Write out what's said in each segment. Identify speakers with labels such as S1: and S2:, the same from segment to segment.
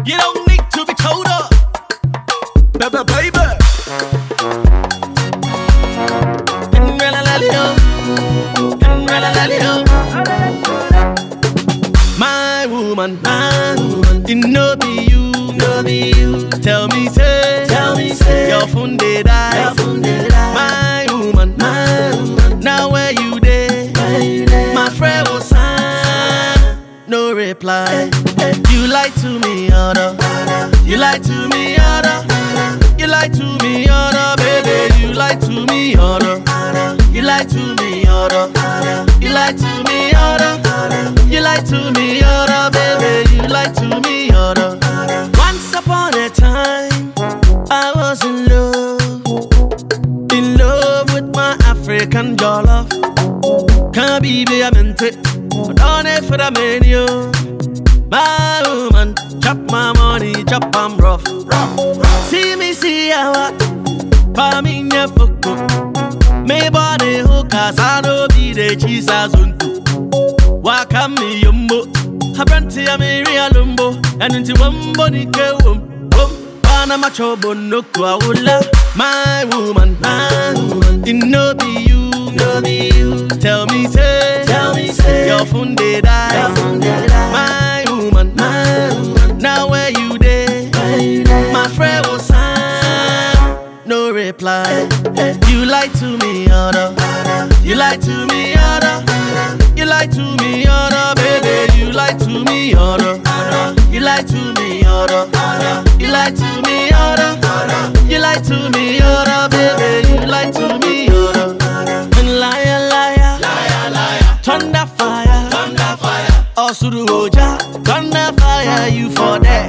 S1: You don't need to be told up, baby, baby. My woman, it no be you, no be you. Tell me say, your phone dey die. My woman, now where you dey? My friend was sign, no reply. You lie to me, other. You lie to me, other. You lie to me, other, baby. You lie to me, other. You lie to me, other. You lie to me, other. You lie to me, other, baby. You lie to me, other. Once upon a time, I was in love with my African jollof. Can't be vehemented, but on it for the menu. My woman, chop my money, chop I'm rough. See me, see how I, pa me nyefuku. Me body hookers, I know be the cheese as unto. Waka me yumbo, habranti ya me realumbo, and into one body go Pana macho bonoku awula. My woman, it no be you, no be you. Tell me say, your phone dey die. My woman, now where you dey? My friend was sign, no reply. You lie to me, other. You lie to me, other. You lie to me, other, baby. You lie to me, other. You lie to me, other. You lie to me, other. You lie to me, other, baby. You lie to me, other. And liar, liar, liar, liar. Thunder fire, thunder fire. Osuru oja, thunder fire. You for that?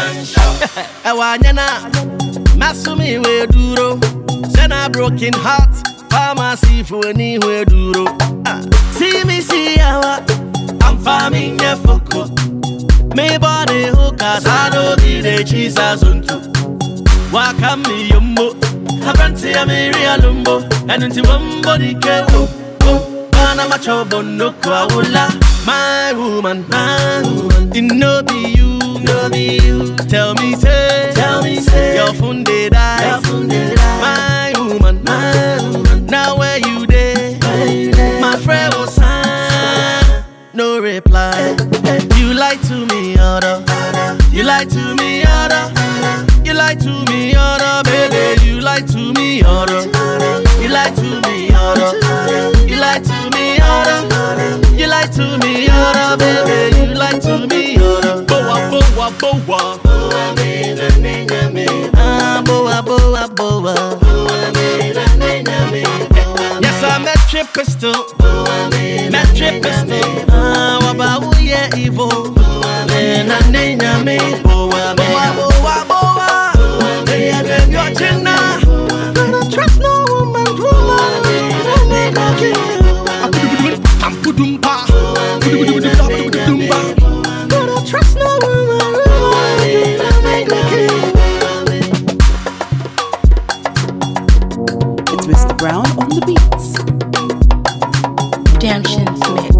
S1: Ewanyana, masumi we duro. Sena broken heart. Pharmacy for anywhere duro. See me, see how I'm farming your fuck. Me body hookers, I know be the cheese as unto. Waka me yumbo, habranti ya me realumbo, and into one body go. Pana macho bonoko awula. My woman, it no be you, no be you. Tell me say, your phone dey die. My woman, now where you dey? My friend was sign, no reply. You lie to me, other. You lie to me, other. You lie to me, other, baby. You lie to me, other. You lie to me, other. You lie to me, other. You lie to me, other, baby. You lie to me, other. Boa, boa, boa. Boa, boa, boa. Yes, I met your pistol. Met your pistol. Wabawu ye evil. Na nenya me. Boa, boa, boa, boa. They are them your chinna. Don't trust no woman, woman. Don't trust no woman,
S2: It's Mr. Brown on the beats.
S3: Redemption Smith.